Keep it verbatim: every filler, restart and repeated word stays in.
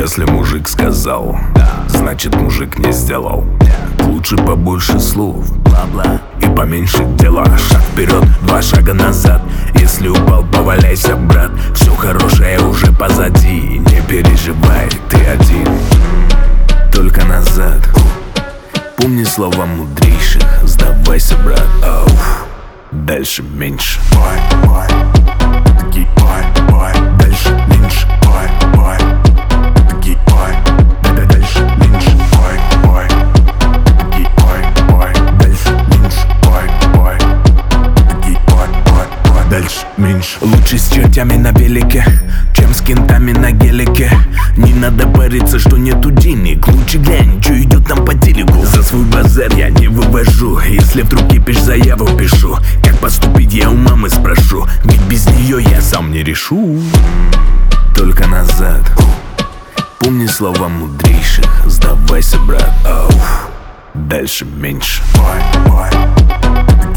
Если мужик сказал, значит мужик не сделал. Лучше побольше слов, бла-бла, и поменьше дела. Шаг вперед, два шага назад. Если упал, поваляйся, брат. Все хорошее уже позади. Не переживай, ты один, только назад. Помни слова мудрейших. Сдавайся, брат, ауф. Дальше меньше. Бай, бай, таки бай, бай. Дальше меньше. Бай, бай, таки бай. Да дальше меньше. Бай, бай, таки бай, бай. Дальше меньше. Бай, бай, таки бай, бай, бай. Дальше меньше. Лучше с чертями на велике, чем с кентами на гелике. Не надо париться, что нету денег. Лучше глянь, что идет там по телеку. За свой базар я не вывожу. Если вдруг кипишь, заяву пишу. Как поступить, я у мамы спрошу. Ведь без нее я сам не решу. Только назад. Помни слова мудрейших. Сдавайся, брат, ауф. Дальше меньше. Бай, бай.